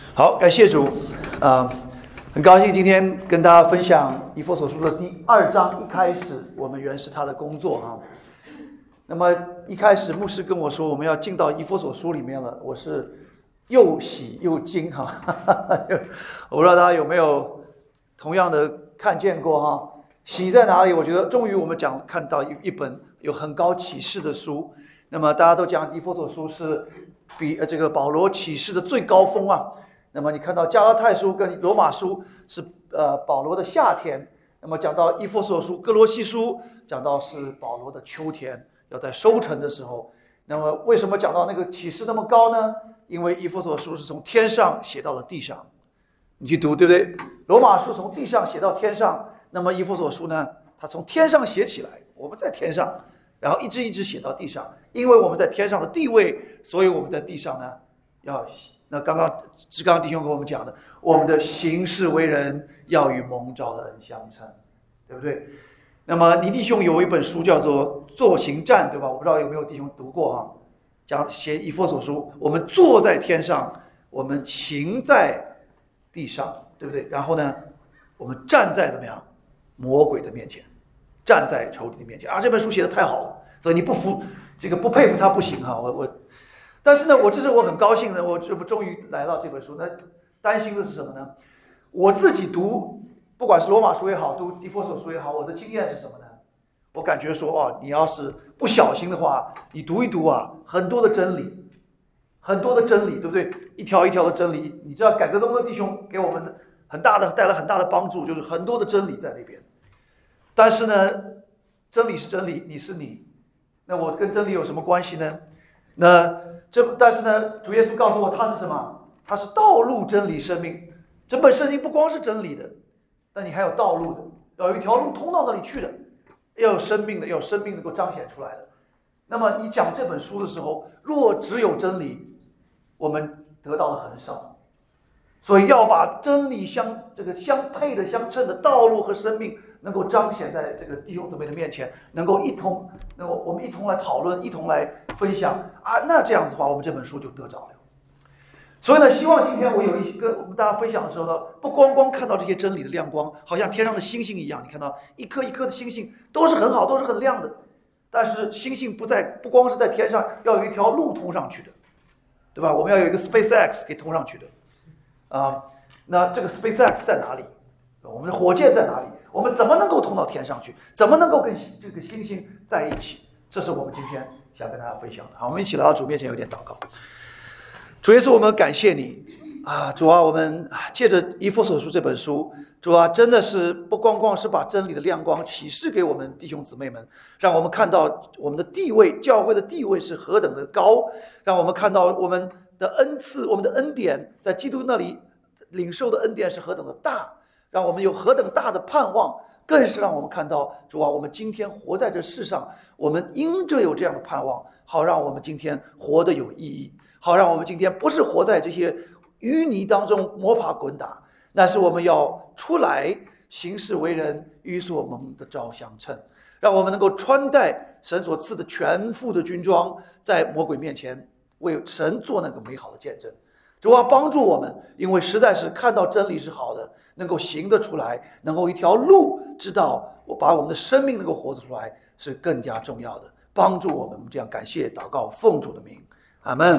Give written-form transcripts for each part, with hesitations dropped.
好，感谢主，很高兴今天跟大家分享以弗所书的第2章一开始，我们原是他的工作啊。那么一开始牧师跟我说我们要进到以弗所书里面了，我是又喜又惊哈，我不知道大家有没有同样的看见过哈？喜在哪里？我觉得终于我们看到一本有很高启示的书。那么大家都讲以弗所书是比这个保罗启示的最高峰啊。那么你看到加拉太书跟罗马书是保罗的夏天，那么讲到以弗所书、哥罗西书讲到是保罗的秋天，要在收成的时候。那么为什么讲到那个启示那么高呢？因为以弗所书是从天上写到了地上，你去读对不对？罗马书从地上写到天上，那么以弗所书呢，它从天上写起来，我们在天上，然后一直写到地上。因为我们在天上的地位，所以我们在地上呢那刚刚志刚弟兄跟我们讲的，我们的行事为人要与蒙召的恩相称，对不对？那么倪弟兄有一本书叫做《坐行战》，对吧？我不知道有没有弟兄读过啊？写以弗所书，我们坐在天上，我们行在地上，对不对？然后呢，我们站在怎么样？魔鬼的面前，站在仇敌的面前啊！这本书写的太好了，所以你不佩服他不行哈！但是呢，这是我很高兴的，我终于来到这本书。那担心的是什么呢？我自己读，不管是罗马书也好，读以弗所书也好，我的经验是什么呢？我感觉说你要是不小心的话，你读一读啊，很多的真理，对不对？一条一条的真理，你知道改革宗的弟兄给我们带来很大的帮助，就是很多的真理在那边。但是呢，真理是真理，你是你，那我跟真理有什么关系呢？但是呢，主耶稣告诉我他是什么？他是道路、真理、生命。整本圣经不光是真理的，但你还有道路的，要有一条路通到那里去的，要有生命的，要有生命能够彰显出来的。那么你讲这本书的时候，若只有真理，我们得到的很少。所以要把真理相配的、相称的道路和生命，能够彰显在这个弟兄姊妹的面前，我们一同来讨论，一同来分享啊。那这样子的话，我们这本书就得着了。所以呢，希望今天我们大家分享的时候呢，不光看到这些真理的亮光，好像天上的星星一样，你看到一颗一颗的星星都是很好，都是很亮的。但是星星不光是在天上，要有一条路通上去的，对吧？我们要有一个 SpaceX 给通上去的。那这个 SpaceX 在哪里？我们的火箭在哪里？我们怎么能够通到天上去？怎么能够跟这个星星在一起？这是我们今天想跟大家分享的。好，我们一起来到主面前有点祷告。主耶稣，我们感谢你啊！主啊，我们借着以弗所书这本书，主啊，真的是不光是把真理的亮光启示给我们弟兄姊妹们，让我们看到我们的地位，教会的地位是何等的高，让我们看到我们的恩赐，我们的恩典在基督那里领受的恩典是何等的大，让我们有何等大的盼望，更是让我们看到主啊，我们今天活在这世上，我们因着有这样的盼望，好让我们今天活得有意义，好让我们今天不是活在这些淤泥当中摸爬滚打，那是我们要出来行事为人与所蒙的召相称，让我们能够穿戴神所赐的全副的军装，在魔鬼面前为神做那个美好的见证。主啊，帮助我们，因为实在是看到真理是好的，能够行得出来，能够一条路知道把我们的生命能够活得出来，是更加重要的。帮助我们，这样感谢祷告，奉主的名，阿门。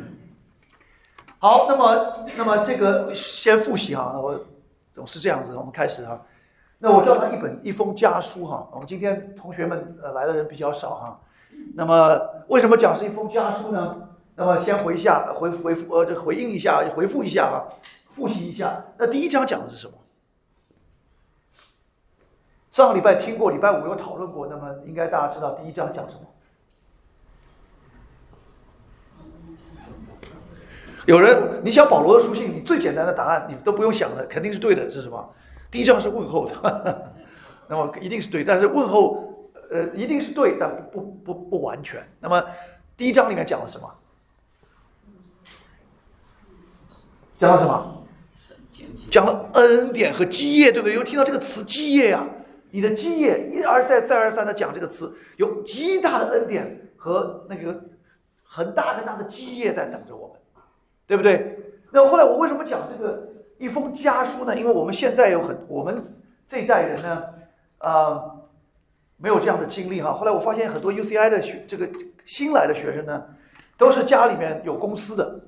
好，那么这个先复习哈，我总是这样子，我们开始哈。那我叫它一封家书哈。我们今天同学们来的人比较少哈。那么为什么讲是一封家书呢？那么先回应一下，回复一下啊，复习一下。那第1章讲的是什么？上个礼拜听过，礼拜5有讨论过，那么应该大家知道第1章讲什么。有人，你想保罗的书信，你最简单的答案你都不用想的，肯定是对的，是什么？第1章是问候的，那么一定是对，但是问候一定是对，但不完全。那么第1章里面讲了什么？讲了什么？讲了恩典和基业，对不对？有听到这个词基业啊？你的基业一而再再而三的讲这个词，有极大的恩典和那个很大的基业在等着我们，对不对？ 那后来我为什么讲这个一封家书呢？因为我们现在我们这一代人呢，没有这样的经历哈。后来我发现很多 UCI 的这个新来的学生呢，都是家里面有公司的。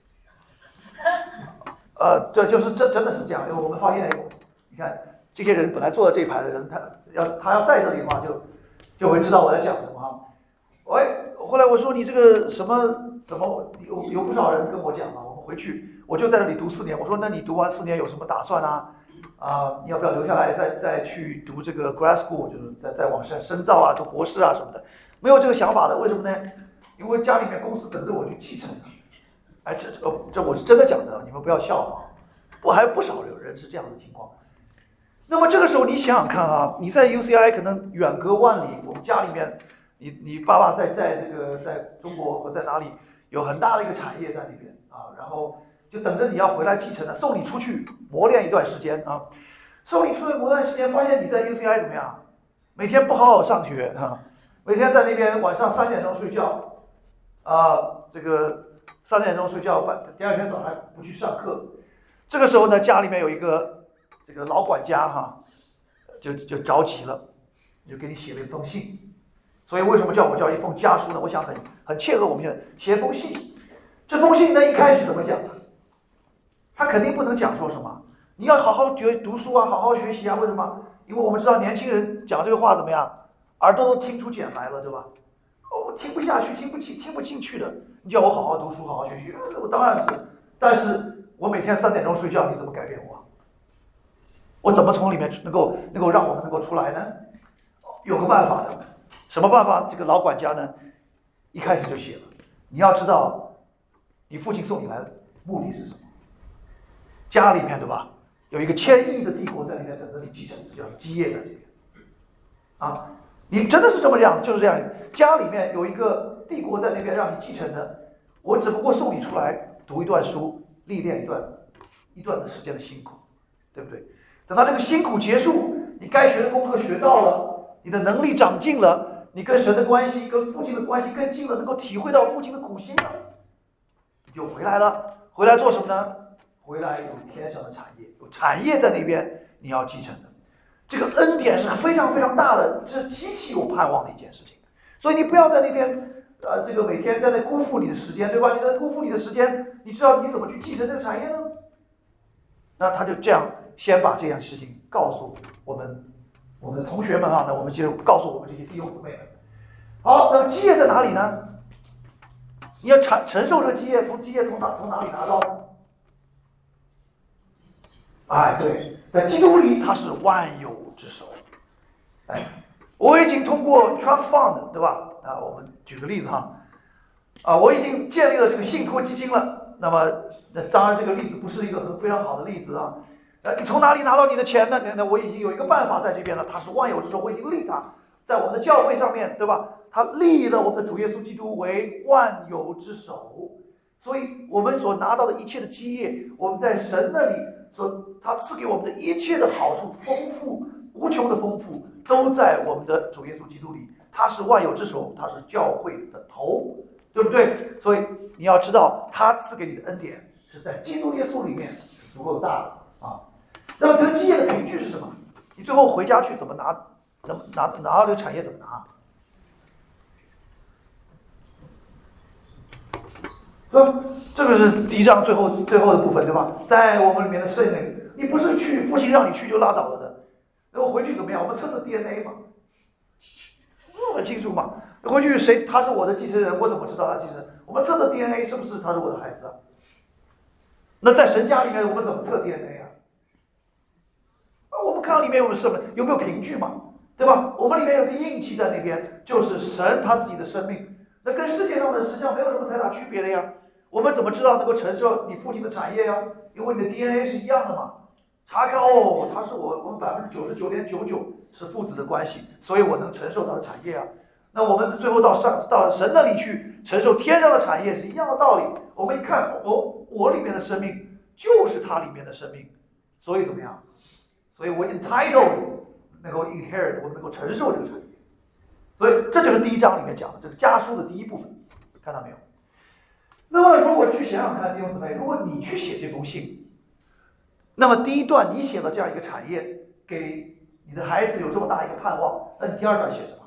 这就是真的是这样，因为我们发现，你看这些人本来坐在这一排的人，他要在这里的话，就会知道我在讲什么哈。后来我说你这个怎么有不少人跟我讲嘛，我们回去我就在这里读4年，我说那你读完4年有什么打算啊？你要不要留下来再去读这个 grad school， 就是再往上深造啊，读博士啊什么的？没有这个想法的，为什么呢？因为家里面公司等着我去继承。这我是真的讲的，你们不要笑啊！还不少有人是这样的情况。那么这个时候你想想看啊，你在 UCI 可能远隔万里，我们家里面，你爸爸在中国或在哪里有很大的一个产业在那边啊，然后就等着你要回来继承的，送你出去磨练一段时间啊，送你出去磨练时间，发现你在 UCI 怎么样？每天不好好上学啊，每天在那边晚上3点钟睡觉这个3点钟睡觉，第二天早上不去上课。这个时候呢，家里面有一个这个老管家哈，就着急了，就给你写了一封信。所以为什么叫我叫一封家书呢？我想很切合我们现在写封信。这封信呢一开始怎么讲的？他肯定不能讲说什么，你要好好读书啊，好好学习啊。为什么？因为我们知道年轻人讲这个话怎么样，耳朵都听出茧来了，对吧？我听不下去，听不进去的。你叫我好好读书，好好学习，我当然是。但是我每天3点钟睡觉，你怎么改变我？我怎么从里面能够让我们能够出来呢？有个办法的，什么办法？这个老管家呢，一开始就写了。你要知道，你父亲送你来的目的是什么？家里面对吧，有一个1000亿的帝国在里面等着你继承，叫基业在这边。你真的是这么样子，就是这样。家里面有一个帝国在那边让你继承的，我只不过送你出来读一段书，历练一段的时间的辛苦，对不对？等到这个辛苦结束，你该学的功课学到了，你的能力长进了，你跟神的关系、跟父亲的关系更近了，能够体会到父亲的苦心了，你就回来了。回来做什么呢？回来有天上的产业，有产业在那边，你要继承的。这个恩典是非常非常大的，是极其有盼望的一件事情。所以你不要在那边，这个每天在那辜负你的时间，对吧？你在辜负你的时间，你知道你怎么去继承这个产业呢？那他就这样先把这件事情告诉我们的同学们啊，那我们就告诉我们这些弟兄姊妹们。好，那么基业在哪里呢？你要承受这个基业，从哪里拿到呢？对，在基督里他是万有之首。我已经通过 Trust Fund， 对吧？我们举个例子哈，我已经建立了这个信托基金了。那当然这个例子不是一个非常好的例子啊。你从哪里拿到你的钱呢？那我已经有一个办法在这边了，它是万有之首，我已经立它在我们的教会上面，对吧？他立了我们的主耶稣基督为万有之首，所以我们所拿到的一切的基业，我们在神那里他赐给我们的一切的好处，丰富无穷的丰富，都在我们的主耶稣基督里。他是万有之首，他是教会的头，对不对？所以你要知道，他赐给你的恩典是在基督耶稣里面是足够大的啊。那么得基业的凭据是什么？你最后回家去怎么拿到这个产业怎么拿？对吧？这个是第1章最后的部分，对吧？在我们里面的圣灵，你不是去父亲让你去就拉倒了的。那我回去怎么样？我们测 DNA 嘛，很清楚嘛。回去他是我的继承人，我怎么知道他继承人？我们测 DNA 是不是他是我的孩子啊？那在神家里面，我们怎么测 DNA 啊？我们看里面有什么？有没有凭据嘛？对吧？我们里面有个印记在那边，就是神他自己的生命。那跟世界上的实际上没有什么太大区别的呀。我们怎么知道能够承受你父亲的产业呀？因为你的 DNA 是一样的嘛。查看他是我们99.99%是父子的关系，所以我能承受他的产业啊。那我们最后到神那里去承受天上的产业是一样的道理。我们一看，我里面的生命就是他里面的生命，所以怎么样？所以我 entitled 能够 inherit， 我能够承受这个产业。所以这就是第1章里面讲的这个家书的第一部分，看到没有？ 那么如果去想想看，弟兄姊妹，如果你去写这封信，那么第一段你写了这样一个产业，给你的孩子有这么大一个盼望，那你第二段写什么？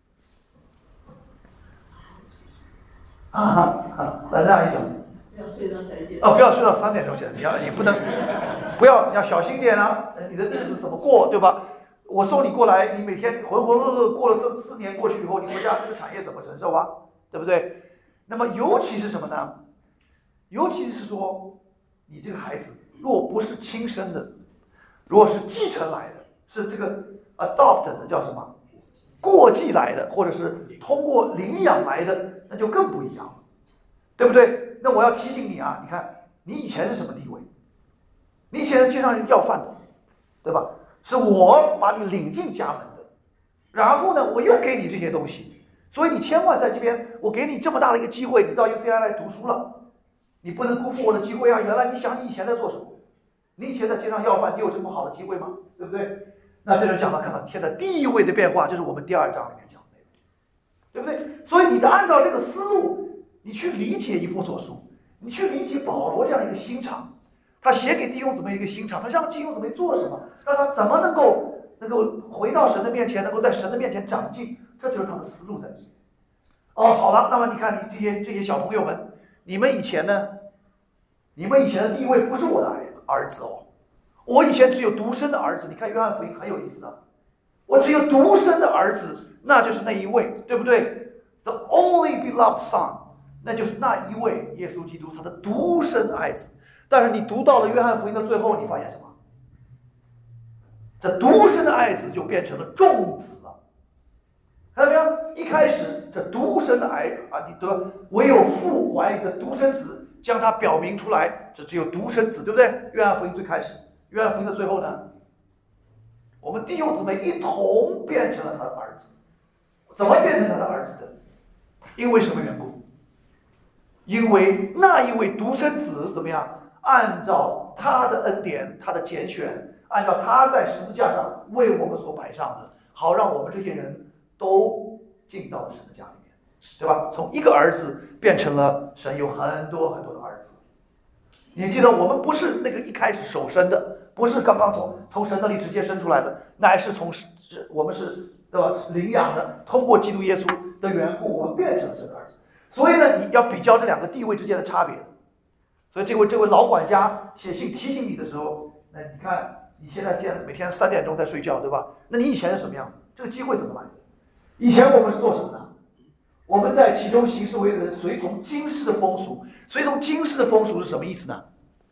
来这样一种。 不要睡到3点。 不要睡到3点钟写，你不能，你要小心点啊！你的日子怎么过，对吧？我送你过来，你每天浑浑噩噩过了4年过去以后，你回家这个产业怎么承受啊？对不对？那么尤其是什么呢？尤其是说，你这个孩子如果不是亲生的，如果是继承来的，是这个 adopt 的叫什么？过继来的，或者是通过领养来的，那就更不一样了，对不对？那我要提醒你啊，你看你以前是什么地位？你以前是街上要饭的，对吧？是我把你领进家门的，然后呢，我又给你这些东西，所以你千万在这边，我给你这么大的一个机会，你到 UCI 来读书了，你不能辜负我的机会啊！原来你想你以前在做什么？你以前在街上要饭，你有这么好的机会吗？对不对？那这就讲到看到天的地位的变化，就是我们第2章里面讲的，对不对？所以你得按照这个思路，你去理解以弗所书，你去理解保罗这样一个心肠，他写给弟兄姊妹一个心肠，他让弟兄姊妹做什么，让他怎么能够回到神的面前，能够在神的面前长进，这就是他的思路在里面。好了，那么你看你这些小朋友们，你们以前呢？你们以前的地位不是我的儿子哦。我以前只有独生的儿子，你看约翰福音很有意思的，我只有独生的儿子，那就是那一位，对不对 ？The only beloved son， 那就是那一位耶稣基督他的独生爱子。但是你读到了约翰福音的最后，你发现什么？这独生的爱子就变成了众子了，看到没有？一开始这独生的你得唯有父怀一个独生子，将它表明出来，这只有独生子，对不对？约翰福音最开始。约翰福音的最后呢，我们弟兄姊妹一同变成了他的儿子。怎么变成他的儿子的？因为什么缘故？因为那一位独生子怎么样？按照他的恩典，他的拣选，按照他在十字架上为我们所摆上的，好让我们这些人都进到了神的家里面，对吧？从一个儿子变成了神有很多很多的儿子。你记得我们不是那个一开始首生的，不是刚刚从神那里直接生出来的，乃是我们是对吧领养的，通过基督耶稣的缘故，我们变成了神的儿子。所以呢，你要比较这2个地位之间的差别。所以这位老管家写信提醒你的时候，那你看你现在每天3点钟在睡觉，对吧？那你以前是什么样子？这个机会怎么来的？以前我们是做什么呢？我们在其中行事为人，随从今世的风俗。随从今世的风俗是什么意思呢？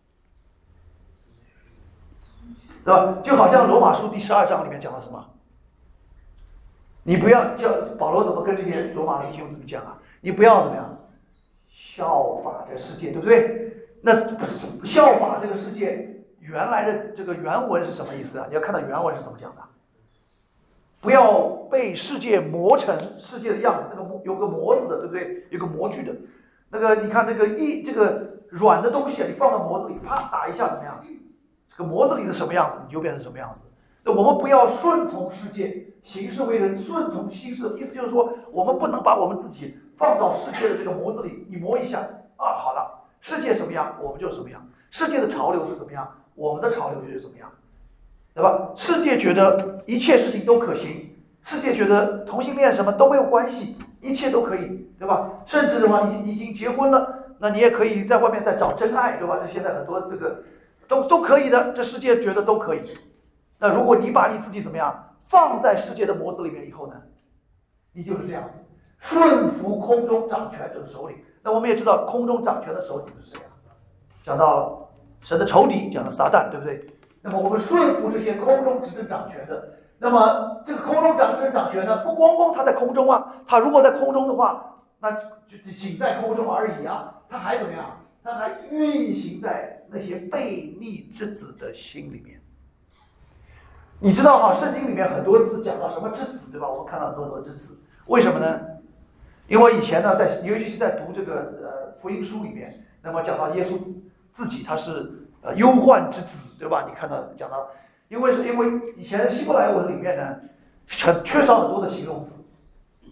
对吧？就好像罗马书第12章里面讲到什么？你不要叫保罗怎么跟这些罗马的弟兄怎么讲啊？你不要怎么样效法这世界，对不对？那不是效法这个世界原来的这个原文是什么意思啊？你要看到原文是怎么讲的。不要被世界磨成世界的样子，那个有个模子的，对不对？有个模具的，那个你看这个软的东西啊，你放到模子里，啪打一下怎么样？这个模子里的什么样子，你就变成什么样子。那我们不要顺从世界，行事为人顺从心事的意思就是说，我们不能把我们自己放到世界的这个模子里，你磨一下啊，好了，世界什么样，我们就什么样；世界的潮流是怎么样，我们的潮流就是怎么样。对吧？世界觉得一切事情都可行，世界觉得同性恋什么都没有关系，一切都可以，对吧？甚至的话，你已经结婚了，那你也可以在外面再找真爱，对吧？这现在很多这个都可以的，这世界觉得都可以。那如果你把你自己怎么样放在世界的模子里面以后呢，你就是这样子，顺服空中掌权者的首领。那我们也知道，空中掌权的首领是谁啊？讲到神的仇敌，讲到撒旦，对不对？那么我们顺服这些空中执政掌权的，那么这个空中执政掌权呢，不光他在空中啊，他如果在空中的话，那就仅在空中而已啊，他还怎么样？他还运行在那些悖逆之子的心里面。你知道哈，圣经里面很多次讲到什么之子，对吧？我们看到很多之子，为什么呢？因为以前呢，尤其是在读这个福音书里面，那么讲到耶稣自己他是忧患之子，对吧？你看到讲到，因为以前希伯来文里面呢，缺少很多的形容词，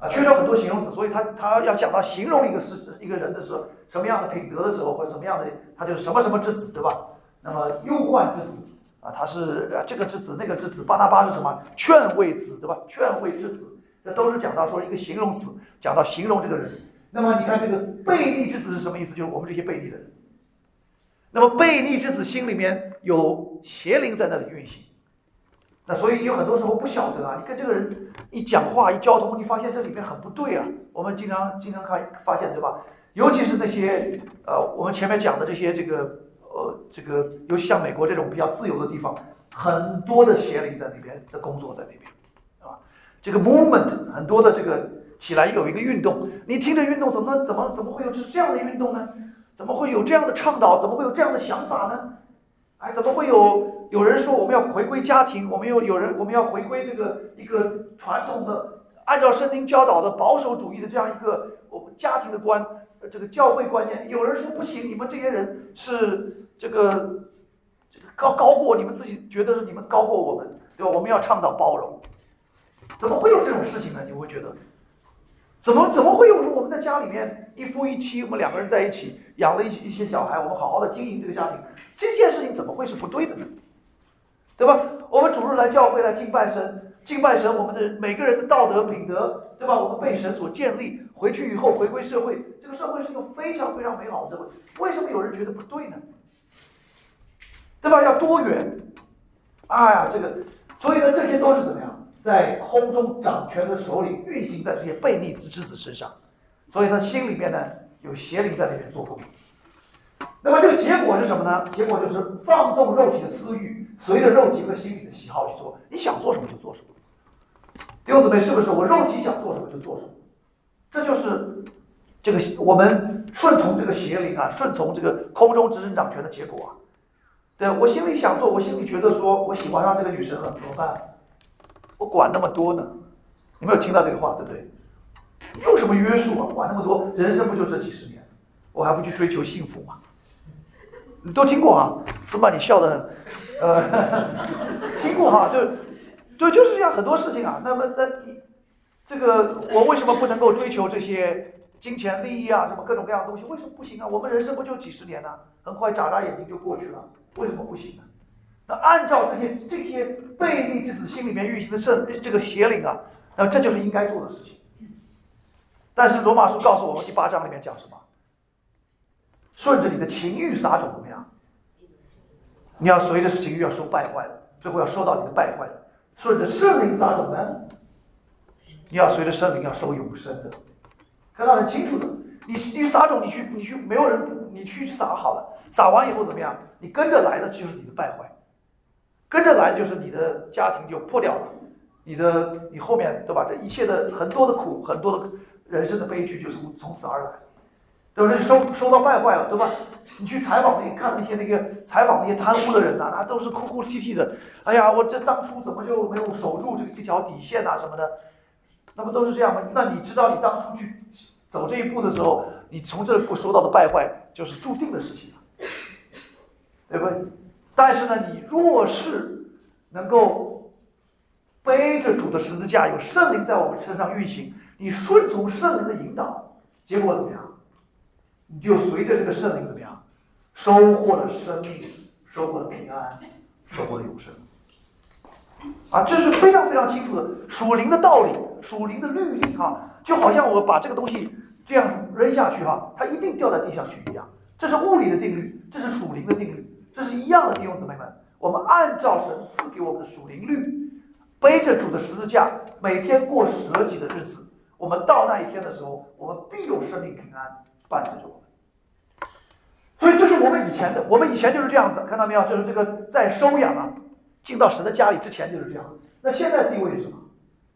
缺少很多形容词，所以他要讲到形容一个人的时候，什么样的品德的时候，或者什么样的，他就是什么什么之子，对吧？那么忧患之子啊，他是这个之子那个之子，巴拿巴是什么？劝慰子，对吧？劝慰之子，这都是讲到说一个形容词，讲到形容这个人。那么你看这个悖逆之子是什么意思？就是我们这些悖逆的人。那么悖逆之子心里面有邪灵在那里运行。那所以有很多时候不晓得啊，你跟这个人一讲话一交通，你发现这里面很不对啊。我们经常发现，对吧？尤其是那些我们前面讲的这些这个尤其像美国这种比较自由的地方，很多的邪灵在那边的工作在那边，啊，这个 movement 很多的这个起来有一个运动，你听着运动怎么会有这样的运动呢？怎么会有这样的倡导？怎么会有这样的想法呢？哎，怎么会有人说我们要回归家庭，我们要回归这个一个传统的按照圣经教导的保守主义的这样一个我们家庭的这个教会观念？有人说不行，你们这些人是这个高过你们自己，觉得是你们高过我们，对吧？我们要倡导包容，怎么会有这种事情呢？你会觉得怎么会有我们在家里面一夫一妻，我们两个人在一起养了一些小孩，我们好好的经营这个家庭，这件事情怎么会是不对的呢？对吧？我们主日来教会来敬拜神，我们的每个人的道德品德，对吧？我们被神所建立，回去以后回归社会，这个社会是一个非常非常美好的社会。为什么有人觉得不对呢？对吧？要多元，哎呀，所以呢，这些都是怎么样，在空中掌权的首领运行在这些悖逆之子身上，所以他心里面呢有邪灵在那边做工。那么这个结果是什么呢？结果就是放纵肉体的私欲，随着肉体和心理的喜好去做，你想做什么就做什么。弟兄姊妹，是不是我肉体想做什么就做什么？这就是这个我们顺从这个邪灵啊，顺从这个空中执政掌权的结果啊。对，我心里想做，我心里觉得说我喜欢上这个女生了，怎么办？我管那么多呢？你没有听到这个话，对不对？有什么约束啊？管那么多，人生不就这几十年，我还不去追求幸福吗？你都听过啊？司马，你笑得很，听过哈？对，就是这样，很多事情啊。那你这个我为什么不能够追求这些金钱利益啊，什么各种各样的东西？为什么不行啊？我们人生不就几十年呢、很快眨眨眼睛就过去了，为什么不行呢？那按照这些悖逆之子心里面运行的这个邪灵啊，那这就是应该做的事情。但是罗马书告诉我们第8章里面讲什么？顺着你的情欲撒种怎么样？你要随着情欲要收败坏的，最后要收到你的败坏的。顺着圣灵撒种呢，你要随着圣灵要收永生的。看到很清楚的，你撒种，你去没有人，你去撒好了，撒完以后怎么样？你跟着来的就是你的败坏，跟着来就是你的家庭就破掉了，你后面对吧？这一切的很多的苦，很多的人生的悲剧就是从此而来。对不对？收到败坏了，对吧？你去采访看那些采访那些贪污的人呐、那都是哭哭啼啼的。哎呀，我这当初怎么就没有守住这条底线啊什么的？那不都是这样吗？那你知道你当初去走这一步的时候，你从这步收到的败坏就是注定的事情了，对不对？但是呢，你若是能够背着主的十字架，有圣灵在我们身上运行，你顺从圣灵的引导，结果怎么样？你就随着这个圣灵怎么样，收获了生命，收获了平安，收获了永生。啊，这是非常非常清楚的属灵的道理，属灵的律例哈，就好像我把这个东西这样扔下去哈，它一定掉在地上去一样。这是物理的定律，这是属灵的定律，这是一样的，弟兄姊妹们。我们按照神赐给我们的属灵律，背着主的十字架，每天过舍己的日子，我们到那一天的时候，我们必有生命平安伴随着我们。所以这是我们以前就是这样子，看到没有？就是这个在收养啊，进到神的家里之前就是这样子。那现在的地位是什么？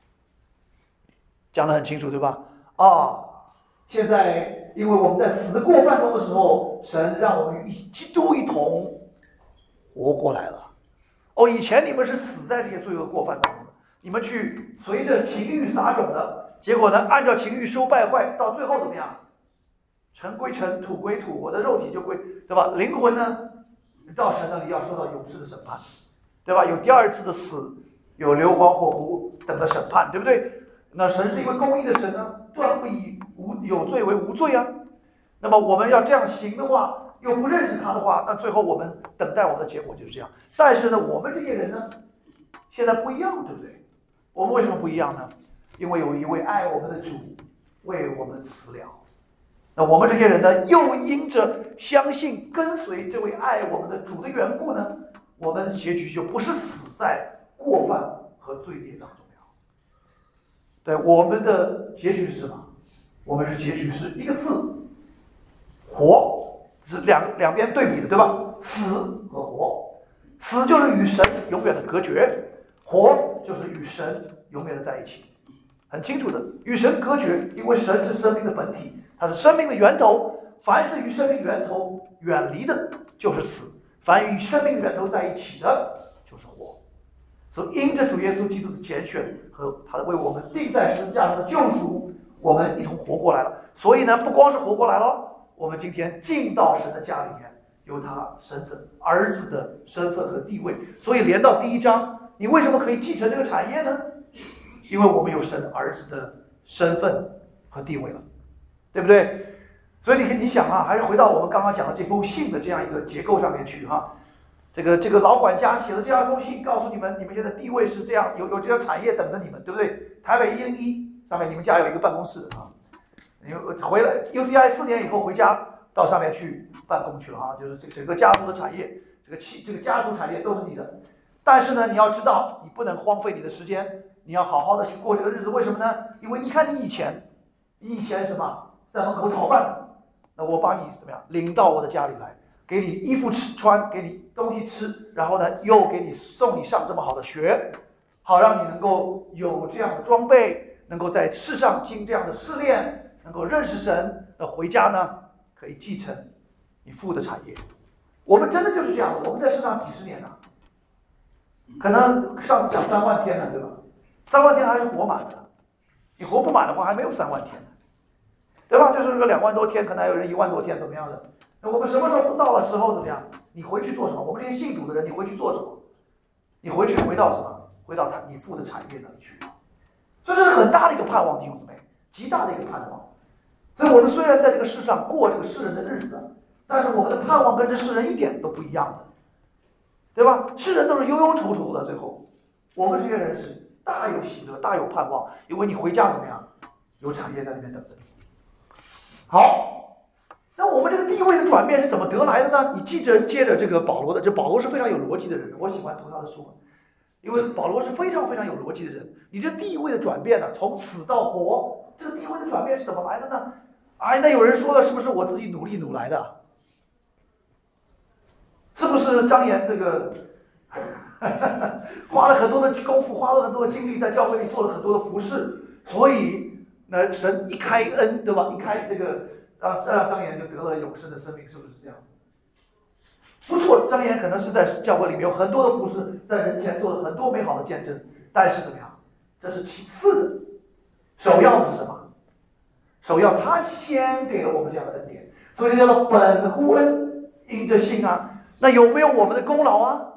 讲得很清楚，对吧？现在因为我们在死的过犯中的时候，神让我们与基督一同活过来了。以前你们是死在这些罪恶过犯当中的，你们去随着情欲撒种的，结果呢，按照情欲收败坏，到最后怎么样？尘归尘，土归土，我的肉体就归，对吧？灵魂呢，到神那里要受到永世的审判，对吧？有第二次的死，有硫磺火湖等的审判，对不对？ 那神是一位公义的神呢，断不以有罪为无罪啊。那么我们要这样行的话，又不认识他的话，那最后我们等待我们的结果就是这样。但是呢，我们这些人呢，现在不一样，对不对？我们为什么不一样呢？因为有一位爱我们的主为我们死了。那我们这些人呢，又因着相信跟随这位爱我们的主的缘故呢，我们的结局就不是死在过犯和罪孽当中了。对，我们的结局是什么？我们是结局是一个字，活，是两边对比的，对吧？死和活，死就是与神永远的隔绝，活就是与神永远的在一起。很清楚的，与神隔绝，因为神是生命的本体，它是生命的源头。凡是与生命源头远离的，就是死；凡与生命源头在一起的，就是活。所以，因着主耶稣基督的拣选和他为我们钉在十字架上的救赎，我们一同活过来了。所以呢，不光是活过来了，我们今天进到神的家里面，有他神的儿子的身份和地位。所以，连到第一章，你为什么可以继承这个产业呢？因为我们有神儿子的身份和地位了，对不对？所以你想啊，还是回到我们刚刚讲的这封信的这样一个结构上面去哈。这个老管家写了这样一封信，告诉你们现在地位是这样，有这样产业等着你们，对不对？台北101上面你们家有一个办公室啊，你回来 UCI 4年以后回家到上面去办公去了啊，就是整个家族的产业，这个家族产业都是你的。但是呢，你要知道，你不能荒废你的时间。你要好好的去过这个日子，为什么呢？因为你看你以前什么在门口讨饭，那我把你怎么样领到我的家里来，给你衣服穿，给你东西吃，然后呢又给你送你上这么好的学，好让你能够有这样的装备，能够在世上经这样的试炼，能够认识神，回家呢可以继承你父的产业。我们真的就是这样的，我们在世上几十年了，可能上次讲3万天了，对吧？3万天还是活满的，你活不满的话还没有3万天呢，对吧？就是个2万多天，可能还有人1万多天，怎么样的？那我们什么时候到了时候怎么样？你回去做什么？我们这些信主的人，你回去做什么？你回到什么？回到你父的产业那里去。所以这是很大的一个盼望，弟兄姊妹，极大的一个盼望。所以我们虽然在这个世上过这个世人的日子，但是我们的盼望跟这世人一点都不一样的，对吧？世人都是忧忧愁愁的，最后我们这些人是大有喜乐，大有盼望，因为你回家怎么样？有产业在那边等着你。好，那我们这个地位的转变是怎么得来的呢？你接着这个保罗的，这保罗是非常有逻辑的人，我喜欢读他的书，因为保罗是非常非常有逻辑的人。你这地位的转变呢，从死到活，这个地位的转变是怎么来的呢？哎，那有人说了，是不是我自己努力来的？是不是张岩这个花了很多的功夫，花了很多的精力，在教会里做了很多的服事，所以那神一开恩，对吧？一开这个让张岩就得了永生的生命，是不是这样？不错，张岩可能是在教会里面有很多的服事，在人前做了很多美好的见证，但是怎么样？这是其次的，首要的是什么？首要他先给了我们这样的恩典，所以叫做本乎恩，因着信啊。那有没有我们的功劳啊？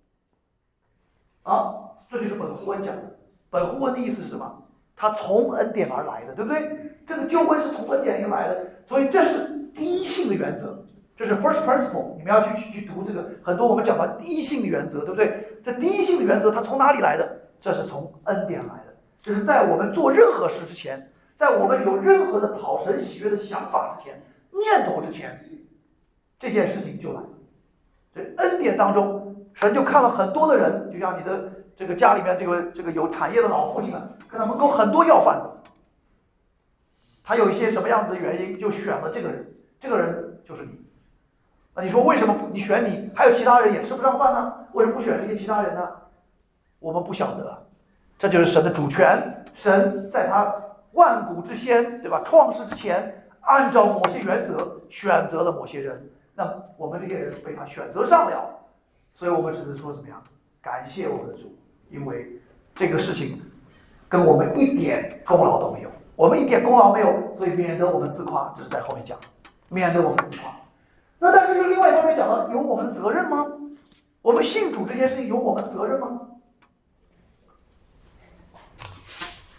这就是本乎恩讲的。本乎恩的意思是什么？它从恩典而来的，对不对？这个救恩是从恩典而来的，所以这是第一性的原则，这是 first principle。你们要去读这个，很多我们讲到第一性的原则，对不对？这第一性的原则它从哪里来的？这是从恩典来的，就是在我们做任何事之前，在我们有任何的讨神喜悦的想法之前、念头之前，这件事情就来了。这恩典当中，神就看了很多的人，就像你的这个家里面这个有产业的老父亲们，跟他门口很多要饭的，他有一些什么样子的原因，就选了这个人，这个人就是你。那你说为什么你选你，还有其他人也吃不上饭呢？为什么不选这些其他人呢？我们不晓得，这就是神的主权。神在他万古之先，对吧？创世之前，按照某些原则选择了某些人。那我们这些人被他选择上了，所以我们只能说怎么样？感谢我们的主，因为这个事情跟我们一点功劳都没有，我们一点功劳没有，所以免得我们自夸，这是在后面讲，免得我们自夸。那但是另外一方面讲到，有我们的责任吗？我们信主这件事情有我们的责任吗？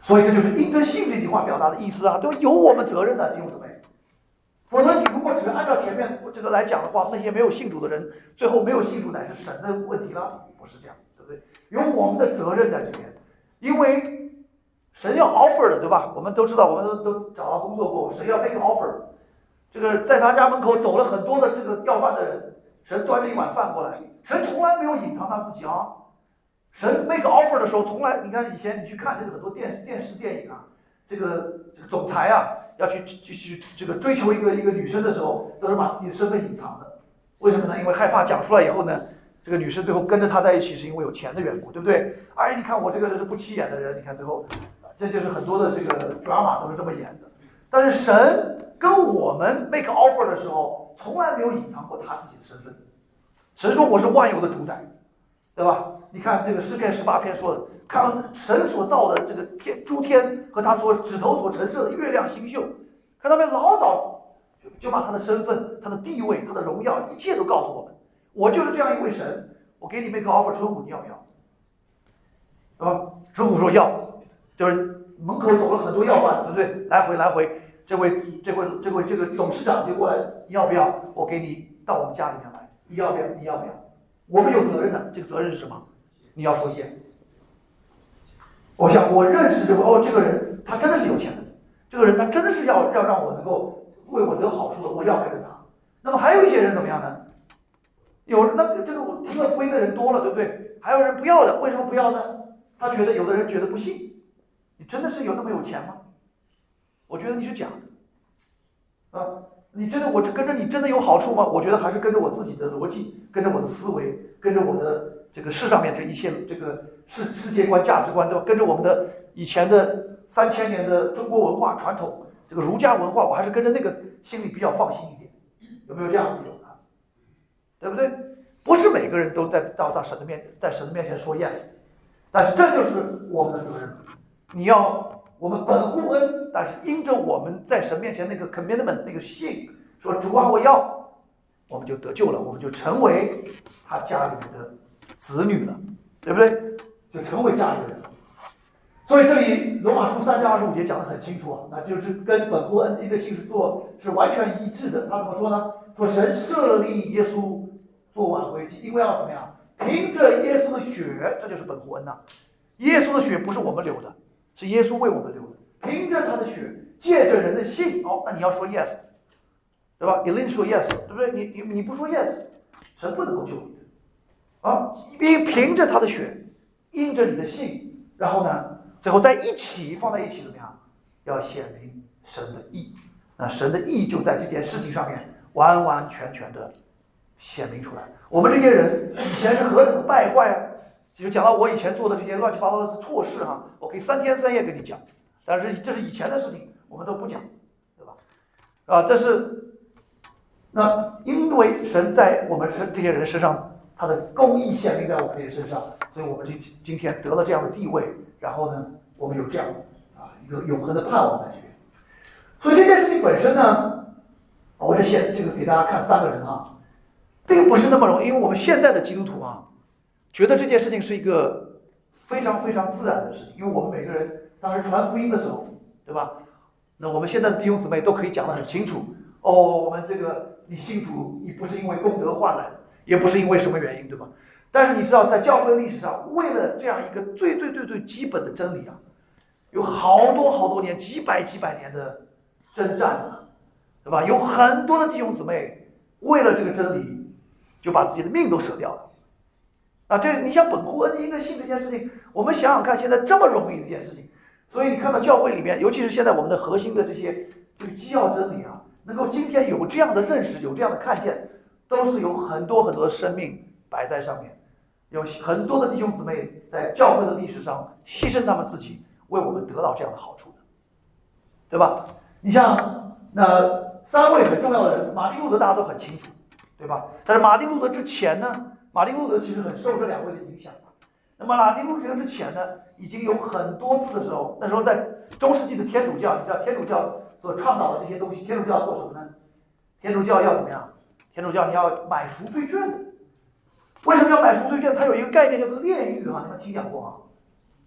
所以这就是因着信这句话表达的意思啊，对吧？有我们责任的，弟兄姊妹。否则你如果只按照前面这个来讲的话，那些没有信主的人，最后没有信主乃是神的问题了，不是这样，对不对？有我们的责任在这边，因为神要 offer 的，对吧？我们都知道，我们都找到工作过，神要 make offer。这个在他家门口走了很多的这个要饭的人，神端着一碗饭过来，神从来没有隐藏他自己啊。神 make offer 的时候，从来你看以前你去看这个很多电视电影啊，这个总裁啊。要去这个追求一个女生的时候，都是把自己的身份隐藏的。为什么呢？因为害怕讲出来以后呢，这个女生最后跟着他在一起是因为有钱的缘故，对不对？哎，你看我这个人是不起眼的人，你看最后，这就是很多的这个 drama 都是这么演的。但是神跟我们 make offer 的时候，从来没有隐藏过他自己的身份。神说我是万有的主宰，对吧？你看这个诗篇18篇说的，看神所造的这个诸天和他所指头所陈设的月亮星宿，看他们老早就把他的身份、他的地位、他的荣耀，一切都告诉我们。我就是这样一位神，我给你 make offer， 春虎你要不要？对吧？春虎说要，就是门口走了很多要饭，对不对？来回，这位这个董事长就过来，你要不要？我给你到我们家里面来，你要不要？你要不要？我们有责任的，这个责任是什么？你要说耶。我想我认识这个人，他真的是有钱的，这个人他真的是要让我能够为我得好处的，我要跟着他。那么还有一些人怎么样呢？这个我听了福音的人多了，对不对？还有人不要的，为什么不要呢？他觉得有的人觉得不信，你真的是有那么有钱吗？我觉得你是假的，啊，你真的我跟着你真的有好处吗？我觉得还是跟着我自己的逻辑，跟着我的思维，跟着我的这个世上面这一切这个世界观价值观，对吧？跟着我们的以前的3000年的中国文化传统，这个儒家文化，我还是跟着那个心里比较放心一点，有没有这样的？有啊，对不对？不是每个人都到神的面前说 yes， 但是这就是我们的责任。你要我们本乎恩，但是因着我们在神面前那个 commitment 那个信，说主啊我要，我们就得救了，我们就成为他家里面的子女了，对不对？就成为家里人了。所以这里罗马书3章25节讲得很清楚啊，那就是跟本乎恩一个信是完全一致的。他怎么说呢？说神设立耶稣做挽回祭，因为要怎么样？凭着耶稣的血，这就是本乎恩呐。耶稣的血不是我们流的，是耶稣为我们流的。凭着他的血，借着人的信，那你要说 yes， 对吧？你另说 yes， 对不对？你不说 yes， 神不能够救你啊！凭着他的血，因着你的信，然后呢，最后在一起放在一起怎么样？要显明神的义。那神的义就在这件事情上面完完全全的显明出来。我们这些人以前是何等的败坏啊！就讲到我以前做的这些乱七八糟的错事哈，我可以3天3夜跟你讲，但是这是以前的事情，我们都不讲，对吧？这是那因为神在我们这些人身上，他的公义显明在我们这些身上，所以我们今天得了这样的地位，然后呢，我们有这样一个永恒的盼望在这边。所以这件事情本身呢，我就写这个给大家看3个人啊，并不是那么容易，因为我们现在的基督徒啊，觉得这件事情是一个非常非常自然的事情，因为我们每个人当时传福音的时候，对吧？那我们现在的弟兄姊妹都可以讲得很清楚，我们这个你信主，你不是因为功德换来的，也不是因为什么原因，对吧？但是你知道，在教会历史上，为了这样一个最基本的真理啊，有好多年、几百年的征战啊，对吧？有很多的弟兄姊妹为了这个真理，就把自己的命都舍掉了。这你像本乎恩因着信这件事情，我们想想看，现在这么容易的一件事情，所以你看到教会里面，尤其是现在我们的核心的这个基要真理啊，能够今天有这样的认识，有这样的看见，都是有很多的生命摆在上面，有很多的弟兄姊妹在教会的历史上牺牲他们自己，为我们得到这样的好处的，对吧？你像那3位很重要的人，马丁路德大家都很清楚，对吧？但是马丁路德之前呢？马丁路德其实很受这2位的影响。那么马丁路德之前呢，已经有很多次的时候，那时候在中世纪的天主教，你知道天主教所倡导的这些东西，天主教要做什么呢？天主教要怎么样？天主教你要买赎罪券的。为什么要买赎罪券？它有一个概念叫做炼狱啊，你们听讲过吗？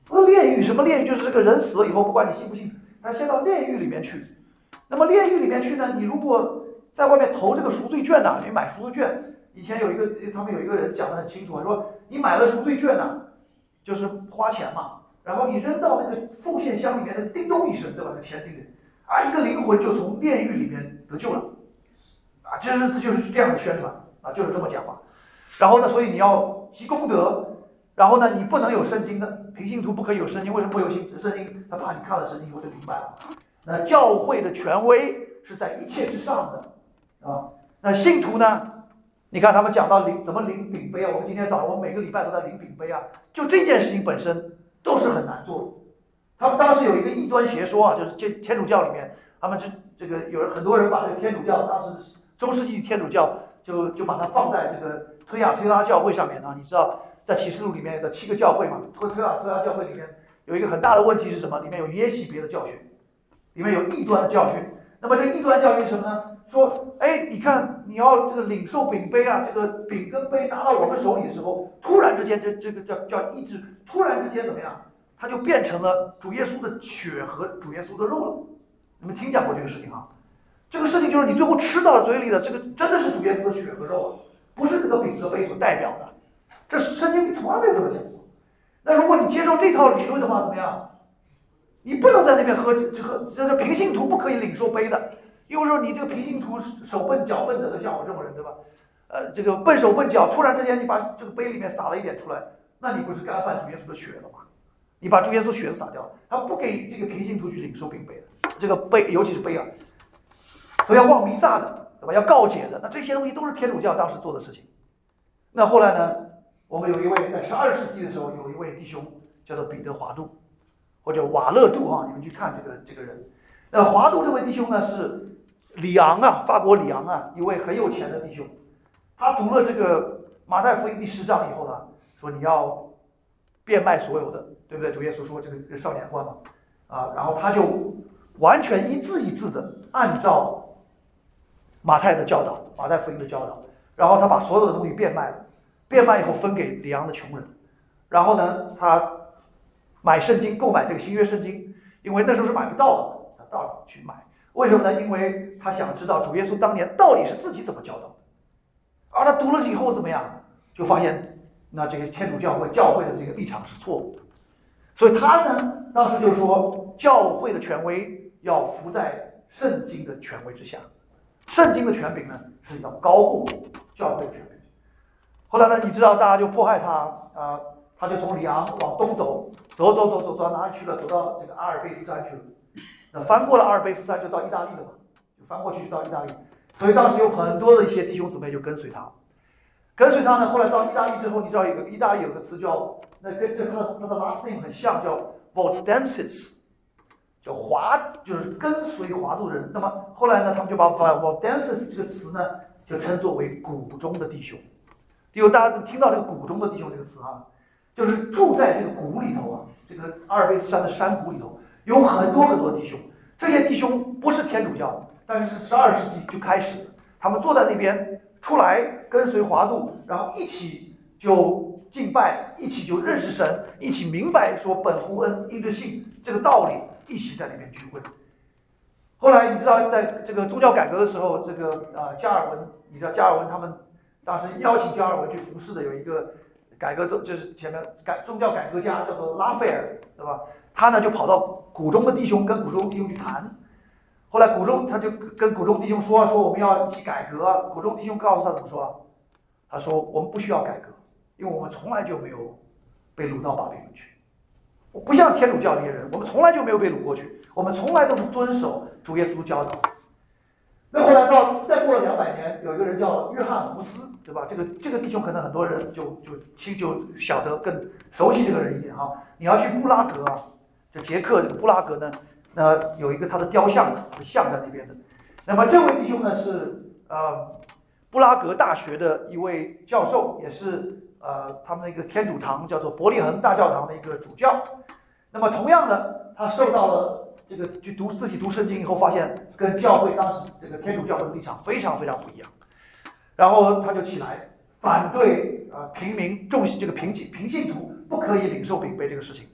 炼狱什么炼狱？就是这个人死了以后，不管你信不信，他先到炼狱里面去。那么炼狱里面去呢，你如果在外面投这个赎罪券呢，你买赎罪券，以前他们有一个人讲得很清楚，说你买了赎罪券呢，就是花钱嘛，然后你扔到那个奉献箱里面的叮咚一声，对吧？那钱叮叮，一个灵魂就从炼狱里面得救了，这就是这样的宣传就是这么讲法。然后呢，所以你要积功德。然后呢，你不能有圣经的，平信徒不可以有圣经。为什么不有圣经？他怕你看了圣经以后就明白了。那教会的权威是在一切之上的那信徒呢？你看他们讲到怎么领饼杯我们今天早上我们每个礼拜都在领饼杯就这件事情本身都是很难做的。他们当时有一个异端邪说就是天主教里面，他们这个很多人把这个天主教当时中世纪天主教就把它放在这个推雅推拉教会上面你知道。在启示录里面的7个教会嘛，推拉教会里面有一个很大的问题是什么？里面有耶洗别的教训，里面有异端的教训。那么这个异端教训是什么呢？说，你看你要这个领受饼杯这个饼跟杯拿到我们手里的时候，突然之间这个叫医治，突然之间怎么样？它就变成了主耶稣的血和主耶稣的肉了。你们听讲过这个事情这个事情就是你最后吃到了嘴里的这个真的是主耶稣的血和肉不是这个饼和杯所代表的。这圣经里从来没有这么讲过。那如果你接受这套理论的话，怎么样？你不能在那边喝这个平信徒不可以领受杯的，因为说你这个平信徒手笨脚笨的，都像我这种人，对吧？这个笨手笨脚，突然之间你把这个杯里面洒了一点出来，那你不是干犯主耶稣的血了吗？你把主耶稣血洒掉，他不给这个平信徒去领受饼杯的，这个杯尤其是杯所以要望弥撒的，对吧？要告解的，那这些东西都是天主教当时做的事情。那后来呢？我们有一位在12世纪的时候，有一位弟兄叫做彼得华度，或者瓦勒度你们去看这个人。那华度这位弟兄呢是里昂法国里昂一位很有钱的弟兄。他读了这个马太福音第10章以后呢，说你要变卖所有的，对不对？主耶稣说这个少年官嘛然后他就完全一字一字的按照马太的教导，马太福音的教导，然后他把所有的东西变卖了。变卖以后分给里昂的穷人，然后呢，他买圣经，购买这个新约圣经，因为那时候是买不到的，他到去买。为什么呢？因为他想知道主耶稣当年到底是自己怎么教导的。而他读了以后怎么样？就发现那这个天主教会的这个立场是错误的，所以他呢当时就说，教会的权威要服在圣经的权威之下，圣经的权柄呢是要高过教会的权柄。后来呢，你知道大家就迫害他他就从里昂往东走到哪里去了？走到这个阿尔卑斯山去了。那翻过了阿尔卑斯山就到意大利了嘛，就翻过去就到意大利。所以当时有很多的一些弟兄姊妹就跟随他。呢，后来到意大利之后，你知道意大利有个词叫跟他的 last name 很像，叫 Valdenses， 叫就是跟随华度人。那么后来呢，他们就把 Valdenses 这个词呢就称作为谷中的弟兄。大家听到这个谷中的弟兄这个词就是住在这个谷里头这个阿尔卑斯山的山谷里头有很多很多弟兄。这些弟兄不是天主教的，但是12世纪就开始了，他们坐在那边出来跟随华度，然后一起就敬拜，一起就认识神，一起明白说本乎恩因着信这个道理，一起在那边聚会。后来你知道在这个宗教改革的时候，这个加尔文，你知道加尔文他们当时邀请加尔文去服侍的有一个改革，就是前面宗教改革家叫做拉斐尔，对吧？他呢就跑到谷中的弟兄，跟谷中弟兄去谈。后来他就跟谷中弟兄说我们要一起改革。谷中弟兄告诉他怎么说？他说我们不需要改革，因为我们从来就没有被掳到巴比伦去。我不像天主教这些人，我们从来就没有被掳过去，我们从来都是遵守主耶稣教导。那后来再过了200年，有一个人叫约翰胡斯，对吧？这个弟兄可能很多人就晓得更熟悉这个人一点你要去布拉格就捷克这个布拉格呢，有一个他的雕像像在那边的。那么这位弟兄呢是布拉格大学的一位教授，也是他们的一个天主堂叫做伯利恒大教堂的一个主教。那么同样的，他受到了这个自己读圣经以后，发现跟教会当时这个天主教会的立场非常非常不一样，然后他就起来反对平民这个平信徒不可以领受饼杯这个事情，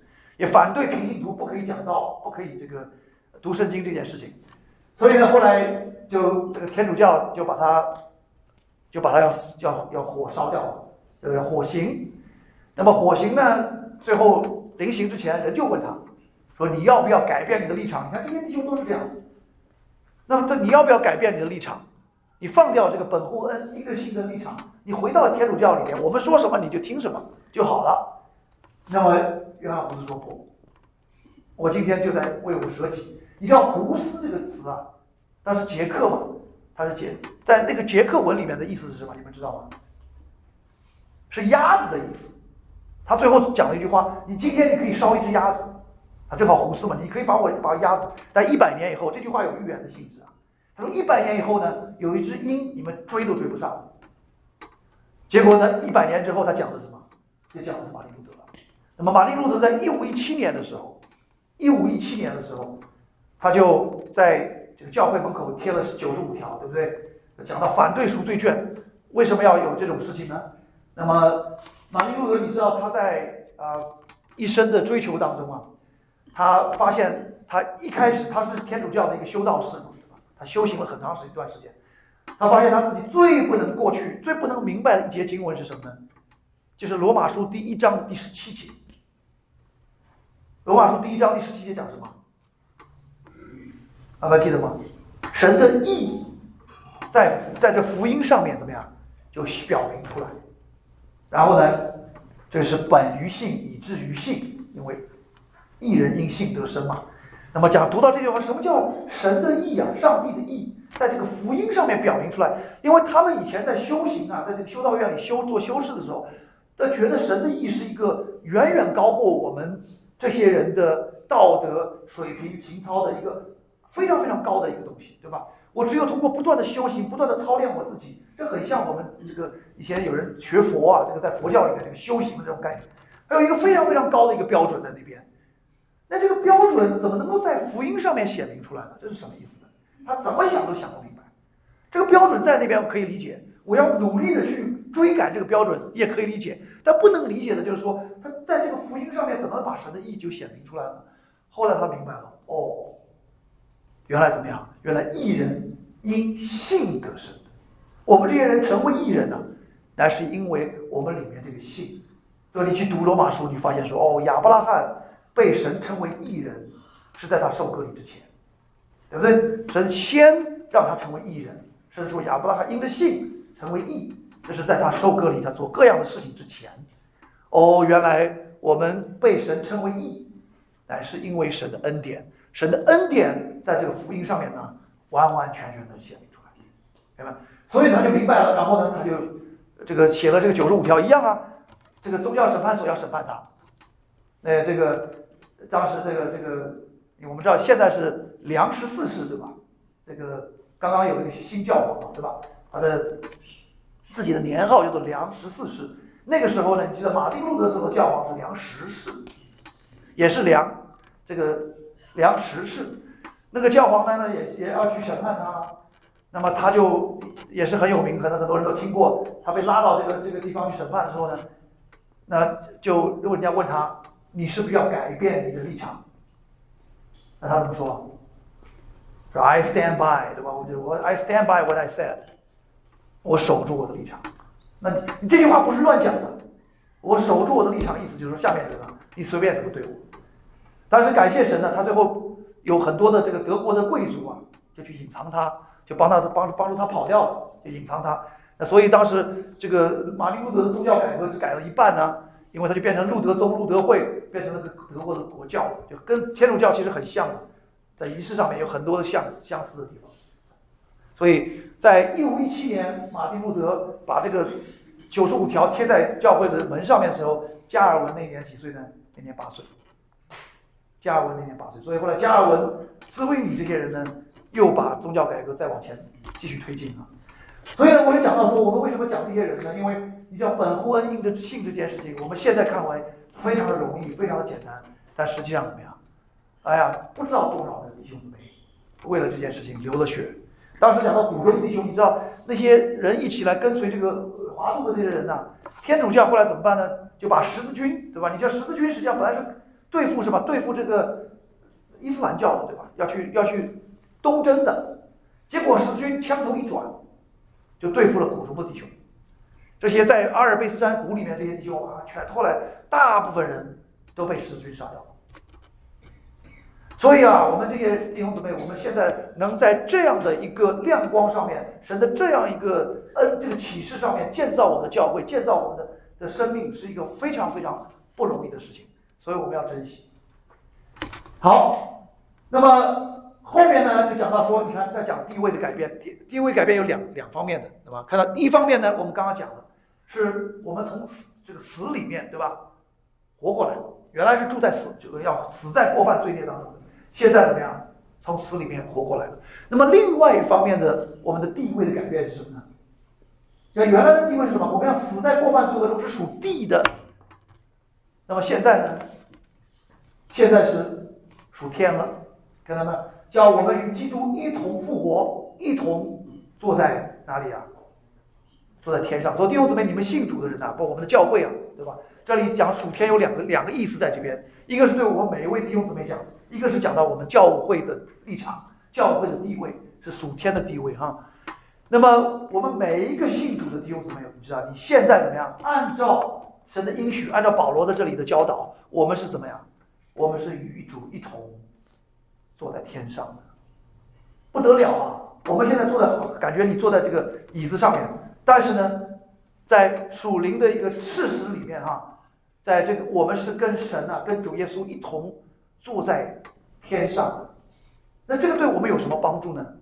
也反对平信徒不可以讲道，不可以这个读圣经这件事情。所以呢，后来就这个天主教就把他要火烧掉了，要火刑。那么火刑呢，最后临刑之前，人就问他说：“你要不要改变你的立场？”你看这些弟兄都是这样子。那么你要不要改变你的立场？你放掉这个本乎恩一个性的立场，你回到天主教里面，我们说什么你就听什么就好了。那么约翰胡斯说不，我今天就在为我舍己。你知道胡斯这个词啊，它是捷克嘛，它是在那个捷克文里面的意思是什么？你们知道吗？是鸭子的意思。他最后讲了一句话：你今天你可以烧一只鸭子，他正好胡斯嘛，你可以把鸭子，但100年以后，这句话有预言的性质啊。他说100年以后呢，有一只鹰，你们追都追不上。结果呢，100年之后他讲的是什么？就讲的是马丁路德了。那么马丁路德在1517年的时候，他就在这个教会门口贴了95条，对不对？讲到反对赎罪券，为什么要有这种事情呢？那么马丁路德，你知道他在一生的追求当中啊，他发现他一开始他是天主教的一个修道士嘛，对吧？他修行了很长一段时间，他发现他自己最不能过去、最不能明白的一节经文是什么呢？就是罗马书第1章的第17节。罗马书第1章第17节讲什么？大家记得吗？神的义在这福音上面怎么样，就表明出来。然后呢，这是本于信，以至于信，因为义人因信得生嘛。那么读到这句话，什么叫神的义啊？上帝的义，在这个福音上面表明出来。因为他们以前在修行啊，在这个修道院里做修士的时候，他觉得神的义是一个远远高过我们这些人的道德水平、情操的一个非常非常高的一个东西，对吧？我只有通过不断的修行，不断的操练我自己，这很像我们这个以前有人学佛啊，这个在佛教里面这个修行的这种概念，还有一个非常非常高的一个标准在那边。那这个标准怎么能够在福音上面显明出来呢？这是什么意思呢？他怎么想都想不明白。这个标准在那边可以理解，我要努力的去追赶这个标准也可以理解，但不能理解的就是说，他在这个福音上面怎么把神的义就显明出来了？后来他明白了，哦，原来怎么样？原来义人因信得生。我们这些人成为义人呢，乃是因为我们里面这个信。所以你去读罗马书，你发现说，哦，亚伯拉罕被神称为义人，是在他受割礼之前，对不对？神先让他成为义人，甚至说亚伯拉罕因着信成为义，这是在他受割礼、他做各样的事情之前。哦，原来我们被神称为义，乃是因为神的恩典。神的恩典在这个福音上面呢，完完全全的显明出来，明白？所以他就明白了，然后呢，他就这个写了这个95条一样啊。这个宗教审判所要审判他，这个当时这个我们知道现在是良14世，对吧？这个刚刚有一个新教皇嘛，对吧？他的自己的年号叫做良14世。那个时候呢，你记得马丁路德时候教皇是良10世，也是这个良10世。那个教皇呢也要去审判他，那么他就也是很有名，可能很多人都听过。他被拉到这个地方去审判之后呢，那就如果人家问他，你是不是要改变你的立场？那他怎么说？说 I stand by， 对吧？我 I stand by what I said， 我守住我的立场。那你这句话不是乱讲的，我守住我的立场，意思就是说下面人啊，你随便怎么对我。但是感谢神呢，他最后有很多的这个德国的贵族啊，就去隐藏他，就帮助他跑掉了，就隐藏他。那所以当时这个马丁路德的宗教改革只改了一半呢，因为他就变成路德宗、路德会，变成了个德国的国教，就跟天主教其实很像的，在仪式上面有很多的相似的地方。所以在1517年，马丁路德把这个95条贴在教会的门上面的时候，加尔文那年几岁呢？那年8岁。加尔文那年8岁，所以后来加尔文、斯威里这些人呢，又把宗教改革再往前继续推进啊。所以呢，我也讲到说，我们为什么讲这些人呢？因为你知道本乎恩因着信这件事情，我们现在看来非常的容易，非常的简单，但实际上怎么样？哎呀，不知道多少的弟兄姊妹为了这件事情流了血。当时讲到古中弟兄，你知道那些人一起来跟随这个华度的这些人呐，天主教后来怎么办呢？就把十字军，对吧？你知道十字军实际上本来是对付什么？对付这个伊斯兰教的，对吧？要去东征的，结果十字军枪头一转，就对付了谷中的弟兄。这些在阿尔卑斯山谷里面这些弟兄啊，后来大部分人都被十字军杀掉了。所以啊，我们这些弟兄姊妹，我们现在能在这样的一个亮光上面，神的这样一个这个启示上面建造我们的教会，建造我们的生命，是一个非常非常不容易的事情，所以我们要珍惜。好，那么后面呢就讲到说，你看在讲地位的改变，地位改变有两方面的，对吧？看到一方面呢，我们刚刚讲的是我们从这个死里面，对吧，活过来了，原来是住在这个要死在过犯罪孽当中的。现在怎么样？从死里面活过来了。那么另外一方面的，我们的地位的改变是什么呢？原来的地位是什么？我们要死在过犯罪恶中，是属地的。那么现在呢？现在是属天了，看到没有？叫我们与基督一同复活，一同坐在哪里啊？坐在天上。所以弟兄姊妹，你们信主的人啊，包括我们的教会啊，对吧？这里讲属天有两个意思在这边，一个是对我们每一位弟兄姊妹讲，一个是讲到我们教会的立场、教会的地位是属天的地位哈。那么我们每一个信主的弟兄姊妹，你知道你现在怎么样？按照神的应许，按照保罗的这里的教导，我们是怎么样？我们是与主一同坐在天上的，不得了啊！我们现在坐在，感觉你坐在这个椅子上面，但是呢，在属灵的一个事实里面哈，在这个我们是跟神啊，跟主耶稣一同坐在天上的。那这个对我们有什么帮助呢？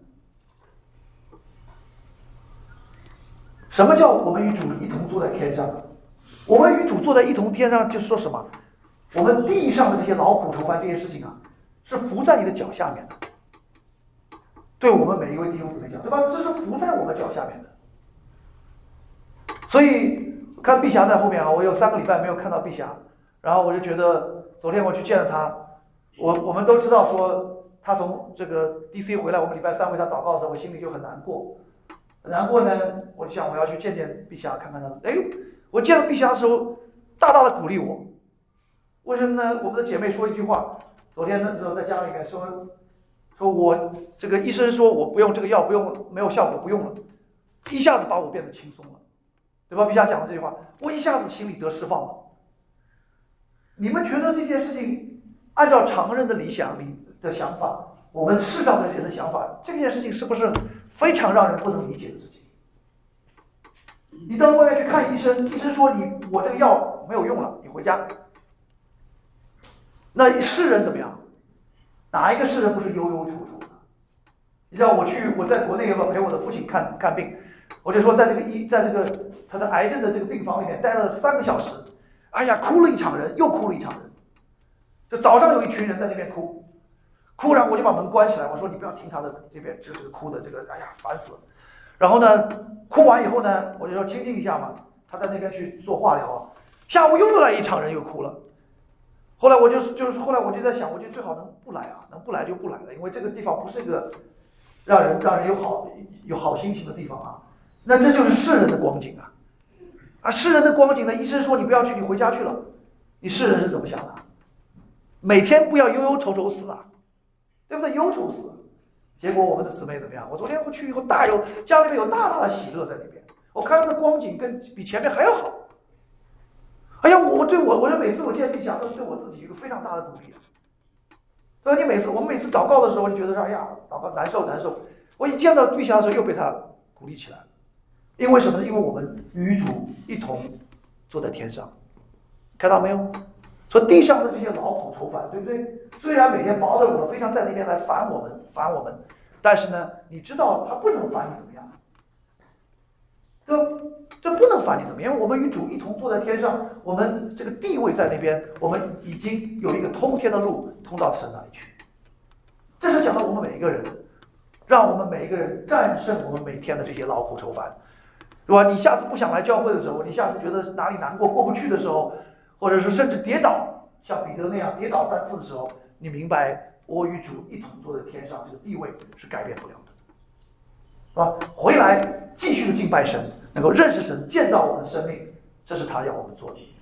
什么叫我们与主一同坐在天上？我们与主坐在一同天上，就是说什么？我们地上的这些劳苦愁烦这些事情啊，是伏在你的脚下面的。对我们每一位弟兄姊妹讲，对吧？这是伏在我们脚下面的。所以看碧霞在后面啊，我有3个礼拜没有看到碧霞，然后我就觉得昨天我去见了她，我们都知道说她从这个 DC 回来，我们礼拜3为她祷告的时候，我心里就很难过。很难过呢，我就想我要去见见碧霞，看看她。哎，我见到碧霞的时候，大大的鼓励我。为什么呢？我们的姐妹说一句话，昨天的时候在家里面说我这个医生说我不用这个药，不用没有效果，不用了，一下子把我变得轻松了，对吧？碧霞讲的这句话，我一下子心里得释放了。你们觉得这件事情按照常人的理想里的想法，我们世上的人的想法，这件事情是不是非常让人不能理解的事情？你到外面去看医生，医生说我这个药没有用了，你回家。那世人怎么样？哪一个世人不是忧忧愁愁的？你知道我在国内陪我的父亲看病，我就说在这个他的癌症的这个病房里面待了3个小时，哎呀，哭了一场人，又哭了一场人。就早上有一群人在那边哭，然后我就把门关起来，我说你不要听他的这边这个哭的这个，哎呀，烦死了。然后呢，哭完以后呢，我就说清静一下嘛，他在那边去做化疗，下午又来一场人又哭了。后来我后来我就在想，我觉得最好能不来啊，能不来就不来了，因为这个地方不是一个让人有好心情的地方啊。那这就是世人的光景啊！世人的光景呢，医生说你不要去，你回家去了，你世人是怎么想的？每天不要忧忧愁愁死啊，对不对？忧愁死。结果我们的姊妹怎么样？我昨天回去以后，家里面有大大的喜乐在里边，我看他的光景比前面还要好。哎呀，我每次我见碧霞都是对我自己一个非常大的鼓励。对吧？我们每次祷告的时候，就觉得说，哎呀，祷告难受。我一见到碧霞的时候，又被他鼓励起来了。因为什么呢？因为我们与主一同坐在天上，看到没有？说地上的这些劳苦愁烦，对不对？虽然每天bother我们，非常在那边来烦我们，但是呢，你知道他不能烦你怎么样？对吧？这不能烦你怎么样？因为我们与主一同坐在天上，我们这个地位在那边，我们已经有一个通天的路通到神那里去。这是讲到我们每一个人，让我们每一个人战胜我们每天的这些劳苦愁烦，对吧？你下次不想来教会的时候，你下次觉得哪里难过过不去的时候，或者是甚至跌倒，像彼得那样跌倒3次的时候，你明白我与主一同坐在天上，这个地位是改变不了的，是吧？回来继续的敬拜神，能够认识神，建造我们的生命，这是他要我们做的。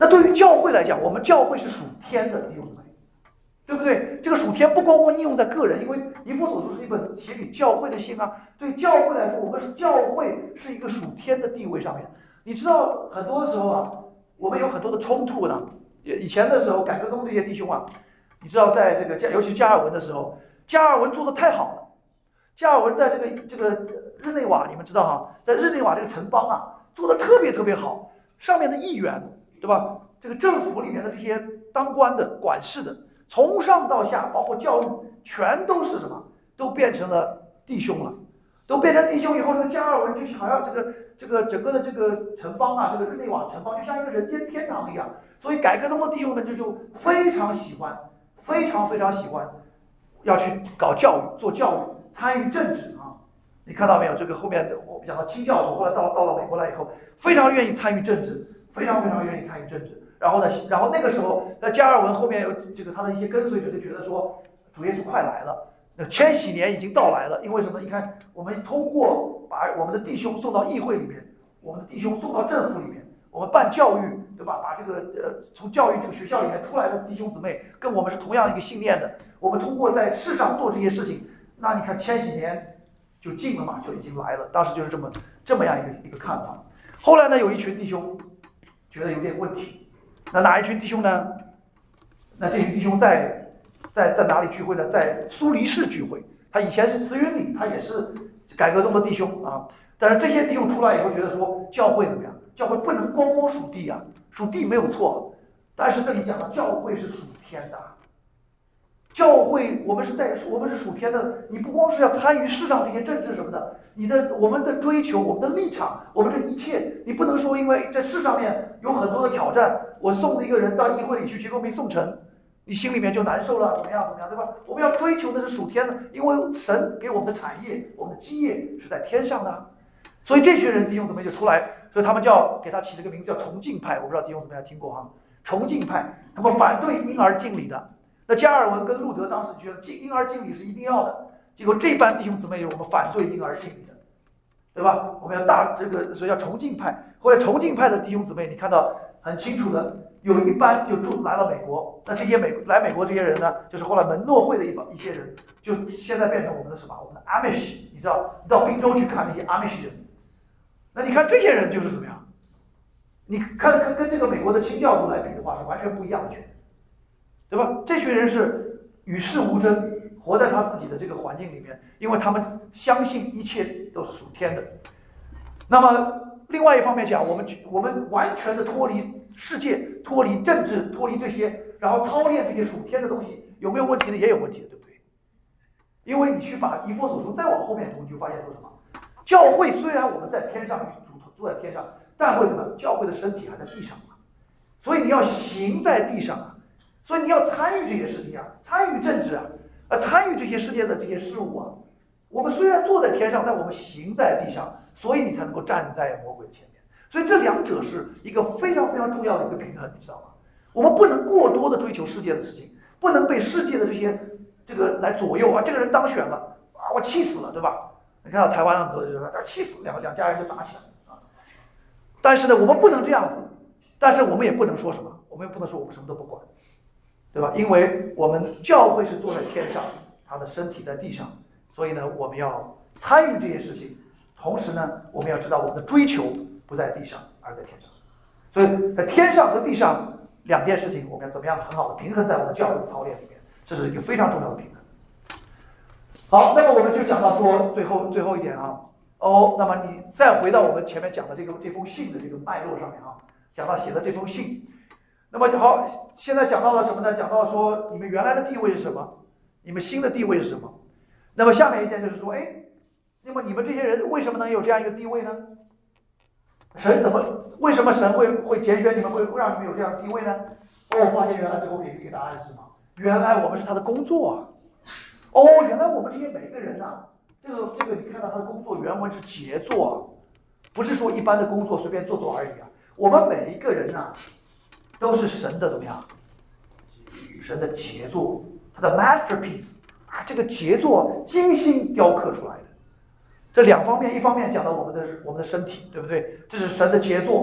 那对于教会来讲，我们教会是属天的，弟兄姊妹，对不对？这个属天不光光应用在个人，因为以弗所书是一本写给教会的信啊。对教会来说，我们教会是一个属天的地位上面。你知道，很多时候啊，我们有很多的冲突呢。以前的时候，改革中这些弟兄啊，你知道，在这个尤其加尔文的时候，加尔文做的太好了。加尔文在这个日内瓦，你们知道哈，在日内瓦这个城邦啊，做的特别特别好。上面的议员，对吧？这个政府里面的这些当官的、管事的，从上到下，包括教育，全都是什么？都变成了弟兄了。都变成弟兄以后，这个加尔文就好像这个整个的这个城邦啊，这个日内瓦城邦就像一个人间天堂一样。所以改革中的弟兄们就非常喜欢，非常非常喜欢，要去搞教育、做教育、参与政治啊。你看到没有？这个后面我讲到清教徒，后来到了美国来以后，非常愿意参与政治，非常非常愿意参与政治。然后那个时候，加尔文后面有这个他的一些跟随者就觉得说，主耶稣快来了。那千禧年已经到来了，因为什么？你看，我们通过把我们的弟兄送到议会里面，我们的弟兄送到政府里面，我们办教育，对吧？把这个从教育这个学校里面出来的弟兄姊妹，跟我们是同样一个信念的。我们通过在世上做这些事情，那你看千禧年就近了嘛，就已经来了。当时就是这么样一个看法。后来呢，有一群弟兄觉得有点问题，那哪一群弟兄呢？那这群弟兄在哪里聚会呢？在苏黎世聚会。他以前是慈云里，他也是改革中的弟兄啊。但是这些弟兄出来以后，觉得说教会怎么样？教会不能光光属地啊，属地没有错，但是这里讲的教会是属天的。教会我们是属天的，你不光是要参与世上这些政治什么的，我们的追求、我们的立场、我们这一切，你不能说因为这世上面有很多的挑战，我送了一个人到议会里去，结果没送成。你心里面就难受了，怎么样，对吧？我们要追求的是属天的，因为神给我们的产业、我们的基业是在天上的。所以这群人弟兄姊妹就出来，所以他们给他起了个名字叫崇敬派。我不知道弟兄姊妹听过哈？崇敬派，他们反对婴儿敬礼的。那加尔文跟路德当时觉得婴儿敬礼是一定要的，结果这班弟兄姊妹我们反对婴儿敬礼的，对吧？我们要所以叫崇敬派。后来崇敬派的弟兄姊妹，你看到很清楚的。有一班就来了美国，那这些来美国这些人呢，就是后来门诺会的一些人，就现在变成我们的什么？我们的 Amish， 你知道，你到宾州去看那些 Amish 人，那你看这些人就是怎么样？你看跟这个美国的清教徒来比的话，是完全不一样的群人，对吧？这群人是与世无争，活在他自己的这个环境里面，因为他们相信一切都是属天的。那么另外一方面讲，我们完全的脱离世界，脱离政治，脱离这些，然后操练这些属天的东西，有没有问题的？也有问题的，对不对？因为你去把以弗所书再往后面读，你就发现说什么？教会虽然我们在天上，住在天上，但会怎么？教会的身体还在地上嘛，所以你要行在地上啊，所以你要参与这些事情啊，参与政治啊，参与这些世界的这些事物啊。我们虽然坐在天上，但我们行在地上，所以你才能够站在魔鬼的前面。所以这两者是一个非常非常重要的一个平衡，你知道吗？我们不能过多的追求世界的事情，不能被世界的这个来左右啊。这个人当选了啊，我气死了，对吧？你看到台湾很多人说他气死，两家人就打起来了啊。但是呢，我们不能这样子，但是我们也不能说什么，我们也不能说我们什么都不管，对吧？因为我们教会是坐在天上，他的身体在地上。所以呢，我们要参与这些事情，同时呢，我们要知道我们的追求不在地上，而在天上。所以在天上和地上两件事情，我们要怎么样很好的平衡在我们的教育操练里面，这是一个非常重要的平衡。好，那么我们就讲到说最后一点啊，那么你再回到我们前面讲的这封信的这个脉络上面啊，讲到写的这封信，那么好，现在讲到了什么呢？讲到说你们原来的地位是什么？你们新的地位是什么？那么下面一件就是说，那么你们这些人为什么能有这样一个地位呢？为什么神会拣选你们，会让你们有这样的地位呢？我发现原来最后给答案是什么？原来我们是他的工作啊！原来我们这些每个人啊，这个你看到他的工作原文是杰作，不是说一般的工作随便做而已啊。我们每一个人啊，都是神的怎么样？神的杰作，他的 masterpiece。这个杰作精心雕刻出来的，这两方面，一方面讲到我们的身体，对不对？这是神的杰作。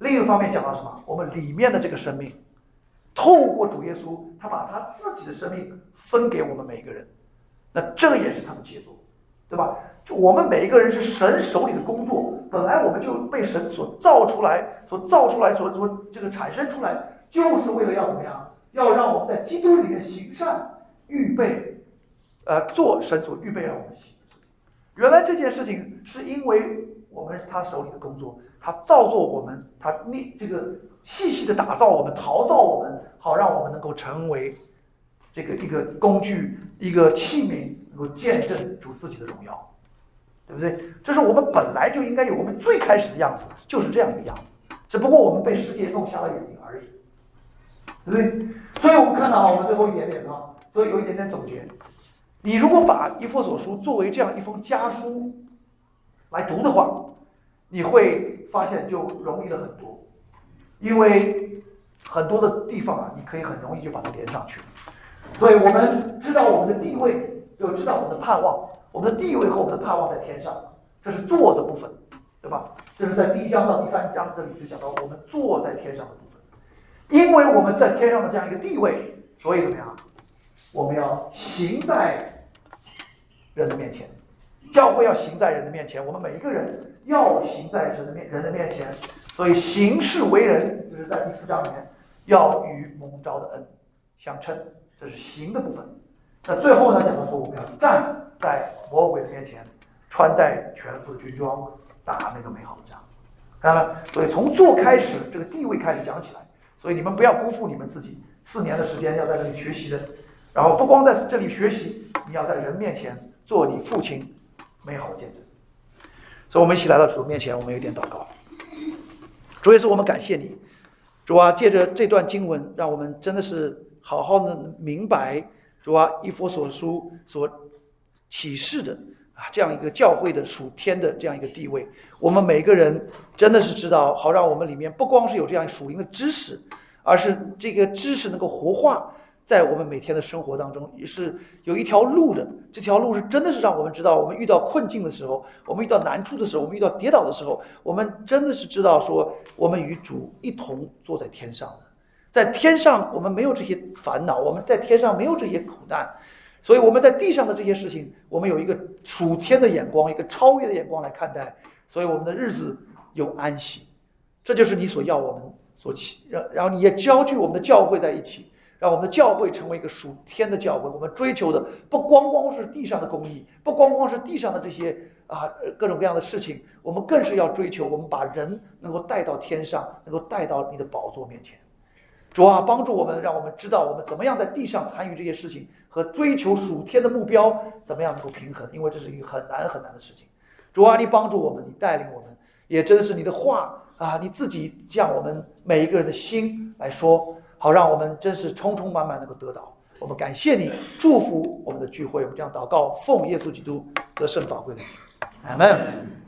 另一方面讲到什么？我们里面的这个生命，透过主耶稣，他把他自己的生命分给我们每一个人，那这个也是他的杰作，对吧？就我们每一个人是神手里的工作，本来我们就被神所造出来，所这个产生出来，就是为了要怎么样？要让我们在基督里面行善，预备，做神所预备让我们行的事情。原来这件事情是因为我们是他手里的工作，他造作我们，他这个细细的打造我们，陶造我们，好让我们能够成为这个一个工具，一个器皿，能够见证主自己的荣耀，对不对？这是我们本来就应该有，我们最开始的样子就是这样一个样子，只不过我们被世界弄瞎了眼睛而已，对不对？所以我们看到我们最后一点点所以有一点点总结。你如果把以弗所书作为这样一封家书来读的话，你会发现就容易了很多，因为很多的地方你可以很容易就把它连上去。所以我们知道我们的地位，就知道我们的盼望，我们的地位和我们的盼望在天上，这是坐的部分，对吧？这是在第1章到第3章这里就讲到我们坐在天上的部分。因为我们在天上的这样一个地位，所以怎么样？我们要行在人的面前，教会要行在人的面前，我们每一个人要行在人的面前。所以行事为人，就是在第4章里面，要与蒙召的恩相称，这是行的部分。那最后呢，讲到说我们要站在魔鬼的面前，穿戴全副的军装，打那个美好的仗。看到吗？所以从做开始，这个地位开始讲起来。所以你们不要辜负你们自己4年的时间要在这里学习的，然后不光在这里学习，你要在人面前做你父亲美好的见证。所以我们一起来到主面前，我们有点祷告。主耶稣，我们感谢你，主啊，借着这段经文，让我们真的是好好的明白，主啊，以弗所书所启示的这样一个教会的属天的这样一个地位，我们每个人真的是知道，好让我们里面不光是有这样属灵的知识，而是这个知识能够活化在我们每天的生活当中，也是有一条路的。这条路是真的是让我们知道，我们遇到困境的时候，我们遇到难处的时候，我们遇到跌倒的时候，我们真的是知道说，我们与主一同坐在天上的。在天上我们没有这些烦恼，我们在天上没有这些苦难，所以我们在地上的这些事情，我们有一个属天的眼光，一个超越的眼光来看待，所以我们的日子有安息。这就是你所要我们所然后你也交聚我们的教会在一起，让我们的教会成为一个属天的教会。我们追求的不光光是地上的公义，不光光是地上的这些各种各样的事情，我们更是要追求我们把人能够带到天上，能够带到你的宝座面前。主啊，帮助我们，让我们知道我们怎么样在地上参与这些事情和追求属天的目标怎么样能够平衡，因为这是一个很难很难的事情。主啊，你帮助我们，你带领我们，也真是你的话你自己向我们每一个人的心来说，好让我们真是充充满满能够得到。我们感谢你，祝福我们的聚会，我们这样祷告，奉耶稣基督得胜宝贵的名，阿们。